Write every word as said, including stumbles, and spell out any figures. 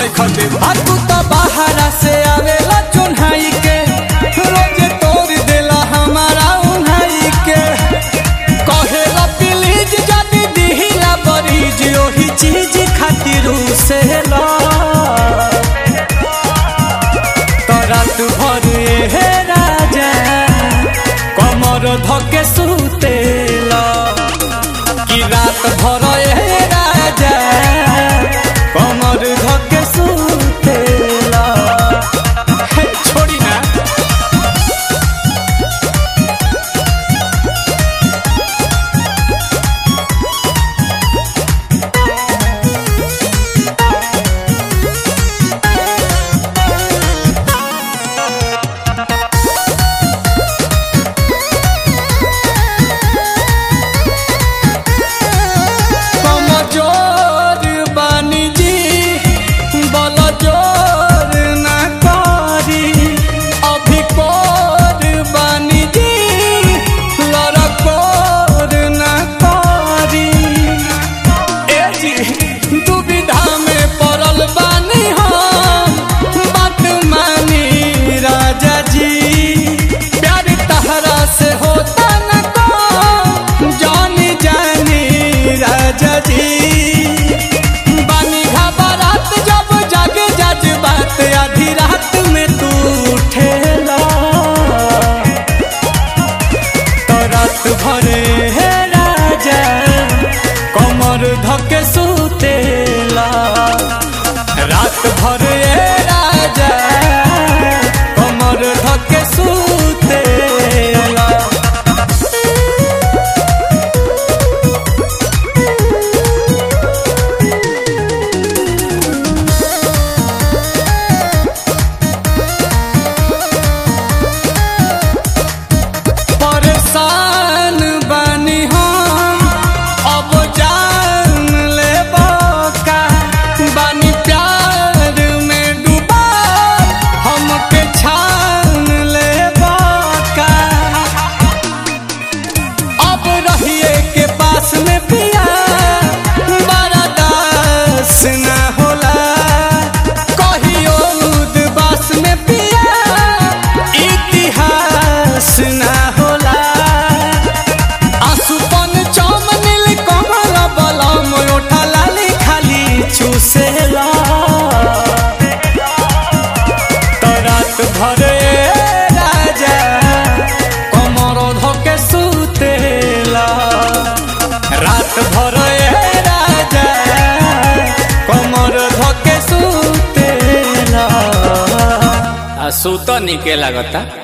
नहीं खटे तू तो बाहरा से आवेला चुन्हाई के रोज तोड़ देला हमारा उन्हाई के कहेला प्लीज जदी दिहिला बरीज ओही चीज खातिर से ला तो रात भर हे राजा कमर धके सुतेला कि रात भर हे राजा कमर धके सुतेला छोड़ी ना आधी रात में तू उठेला तो रात भरे हे राजा कमर धके सुतेला रात भरे हे राजा कमर धके सुतेला चूसेला तो रात भरे राजा कमर धके सुतेला रात भरे राजा कमर धके सुतेला आ सुत निके लागता।